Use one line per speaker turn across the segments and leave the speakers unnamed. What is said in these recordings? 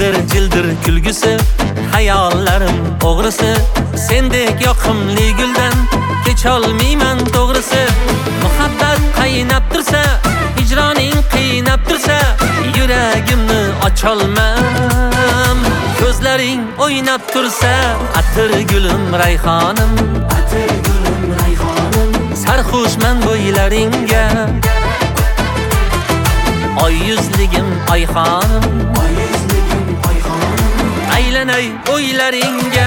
Jildir kulgusi, hayollarim o'g'risi, sendek yoqimli guldan kecholmayman to'g'risi. Muhabbat qaynab tursa, hijroning qiynab tursa, yuragimni ocholmam. Ko'zlaring o'ynab tursa, atir gulim rayhonim, atir gulim rayhonim. Sarxushman bo'ylaringga, oy yuzligim oyxonim, oy yuzligim oyxonim. Aylanay o'ylaringga,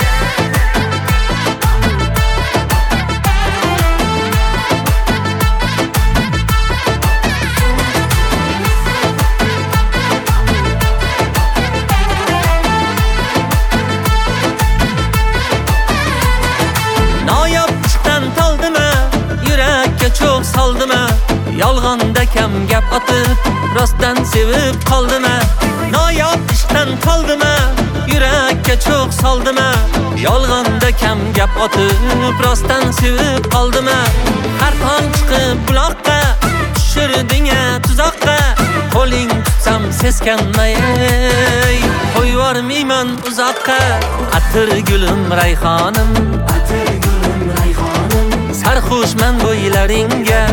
çok saldıma, yolg'onda kam gap otib, rostdan sevib qoldima. Noyob ishdan qoldima, yurakka cho'q soldima. Yolg'onda kam gap otib, rostdan sevib qoldima. Har tong chiqib buloqqa, tushirding-a tuzoqqa. Qo'ling tutsam seskanmay, qo'yvormayman uzoqqa. Atir gulim rayhonim, atir gulim rayhonim. Sarxushman bo'ylaringga,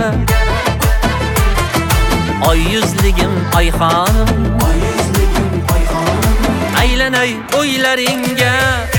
oy yuzligim oyxonim, oy yuzligim oyxonim. Aylanay o'ylaringga,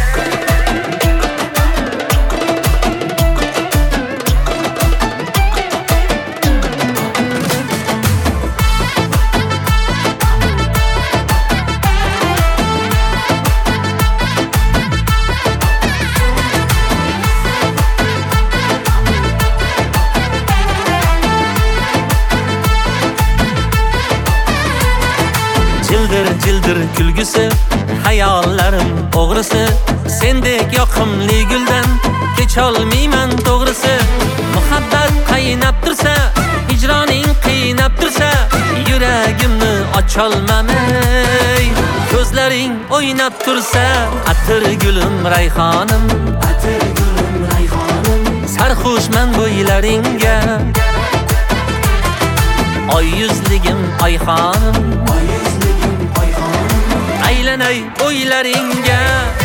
jildir kulgusi, hayollarim o'g'risi, sendek yoqimli guldan kecholmayman to'g'risi. Muhabbat qaynab tursa, hijroning qiynab tursa, yuragimni ocholmamay. Ko'zlaring o'ynab tursa, atir gulim rayhonim, atir gulim rayhonim. Sarxushman bo'ylaringga, oy yuzligim oyxonim, oy yuzligim oyxonim. Aylanay o'ylaringga.